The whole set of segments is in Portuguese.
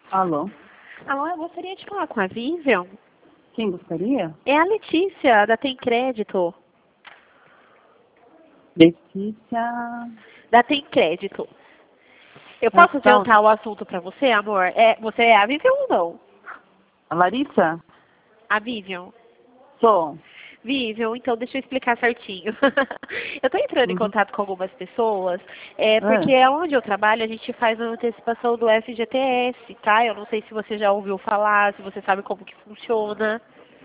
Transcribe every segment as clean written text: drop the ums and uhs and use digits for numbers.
Alô? Alô, eu gostaria de falar com a Vivian. Quem gostaria? É a Letícia, da Tem Crédito. Letícia. Da Tem Crédito. Eu Ah, posso tá. adiantar o assunto para você, amor? Você é a Vivian ou não? A Larissa? A Vivian. Sou. Vivian, então deixa eu explicar certinho. Eu estou entrando em Uhum. contato com algumas pessoas, porque É. onde eu trabalho a gente faz a antecipação do FGTS, tá? Eu não sei se você já ouviu falar, se você sabe como que funciona.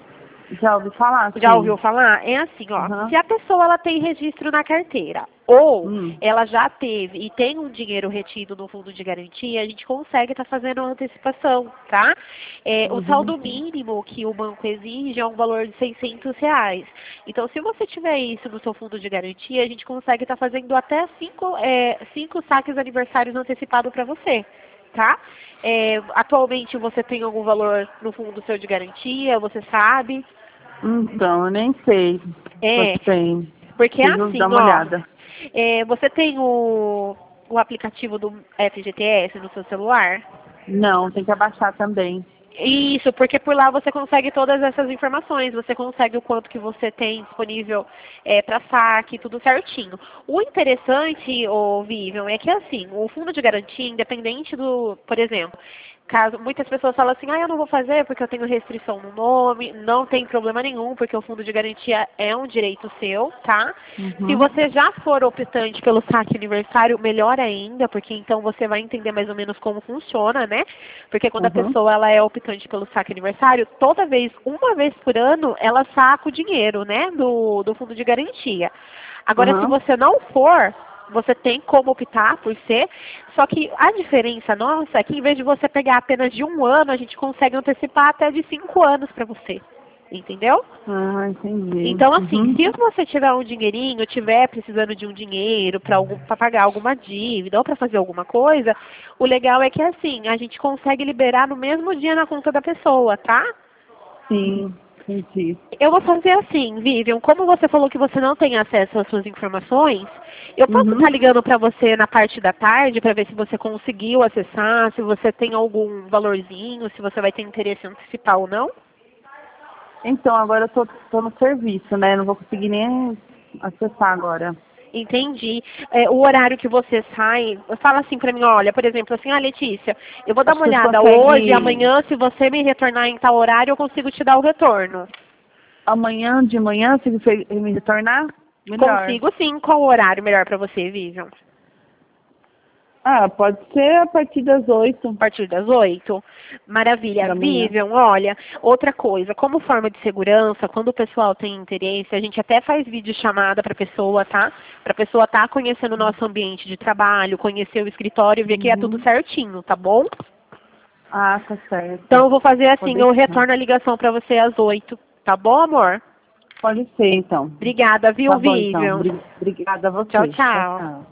Já ouvi falar, Já sim. ouviu falar? É assim, ó. Uhum. Se a pessoa ela tem registro na carteira ou Hum. ela já teve e tem um dinheiro retido no fundo de garantia, a gente consegue estar fazendo a antecipação, tá? O Uhum. saldo mínimo que o banco exige é um valor de R$ 600. Então, se você tiver isso no seu fundo de garantia, a gente consegue estar fazendo até cinco saques aniversários antecipados para você, tá? Atualmente você tem algum valor no fundo seu de garantia, você sabe? Então, eu nem sei É, se tem. porque é Preciso dar assim, uma ó. olhada. Você tem o aplicativo do FGTS no seu celular? Não, tem que abaixar também. Isso, porque por lá você consegue todas essas informações, você consegue o quanto que você tem disponível para saque, tudo certinho. O interessante, ô Vivian, é que assim, o fundo de garantia, independente do, por exemplo, caso muitas pessoas falam assim, eu não vou fazer porque eu tenho restrição no nome, não tem problema nenhum, porque o fundo de garantia é um direito seu, tá? Se Uhum. você já for optante pelo saque aniversário, melhor ainda, porque então você vai entender mais ou menos como funciona, né? Porque quando a Uhum. pessoa ela é optante pelo saque aniversário, toda vez, uma vez por ano, ela saca o dinheiro, né? Do fundo de garantia. Agora, se Uhum. você não for, você tem como optar por ser, só que a diferença nossa é que em vez de você pegar apenas de um ano, a gente consegue antecipar até de 5 anos para você. Entendeu? Ah, entendi. Então, assim, Uhum. se você tiver um dinheirinho, tiver precisando de um dinheiro para pagar alguma dívida ou para fazer alguma coisa, o legal é que, assim, a gente consegue liberar no mesmo dia na conta da pessoa, tá? Sim, entendi. Eu vou fazer assim, Vivian, como você falou que você não tem acesso às suas informações, eu posso estar Uhum. ligando para você na parte da tarde para ver se você conseguiu acessar, se você tem algum valorzinho, se você vai ter interesse em antecipar ou não? Então, agora eu tô no serviço, né? Não vou conseguir nem acessar agora. Entendi. O horário que você sai, fala assim pra mim, olha, por exemplo, assim, Letícia, eu vou dar Acho uma que você olhada hoje, consegue amanhã, se você me retornar em tal horário, eu consigo te dar o retorno. amanhã de manhã, se você me retornar, melhor. Consigo sim. Qual o horário melhor pra você, Vivian? Ah, pode ser a partir das A 8 partir das 8? Maravilha. da manhã. Vivian, olha, outra coisa, como forma de segurança, quando o pessoal tem interesse, a gente até faz vídeo chamada para a pessoa, tá? Para a pessoa estar conhecendo o nosso ambiente de trabalho, conhecer o escritório e ver que é tudo Uhum. certinho, tá bom? Ah, tá certo. Então eu vou fazer Pode assim, eu deixar. retorno a ligação para você às 8, tá bom, amor? Pode ser, então. Obrigada, Tá viu, bom, então. Vivian? Obrigada a Tchau, você. Tchau, tchau. tchau.